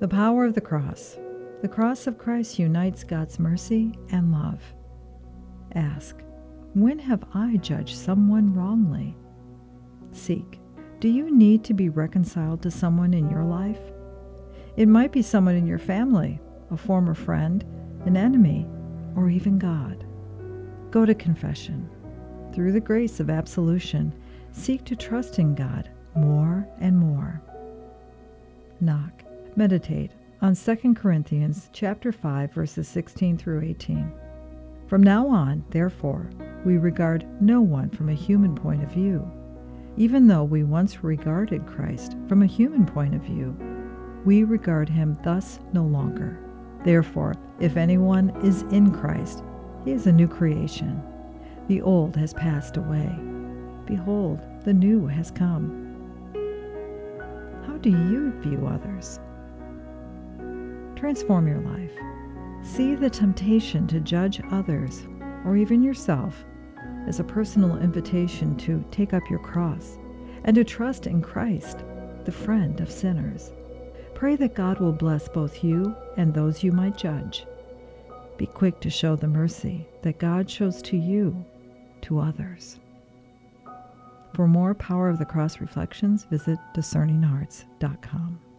The power of the cross. The cross of Christ unites God's mercy and love. Ask, when have I judged someone wrongly? Seek, do you need to be reconciled to someone in your life? It might be someone in your family, a former friend, an enemy, or even God. Go to confession. Through the grace of absolution, seek to trust in God more and more. Knock. Meditate on 2 Corinthians chapter 5, verses 16 through 18. From now on, therefore, we regard no one from a human point of view. Even though we once regarded Christ from a human point of view, we regard him thus no longer. Therefore, if anyone is in Christ, he is a new creation. The old has passed away. Behold, the new has come. How do you view others? Transform your life. See the temptation to judge others, or even yourself, as a personal invitation to take up your cross and to trust in Christ, the friend of sinners. Pray that God will bless both you and those you might judge. Be quick to show the mercy that God shows to you, to others. For more Power of the Cross reflections, visit discerninghearts.com.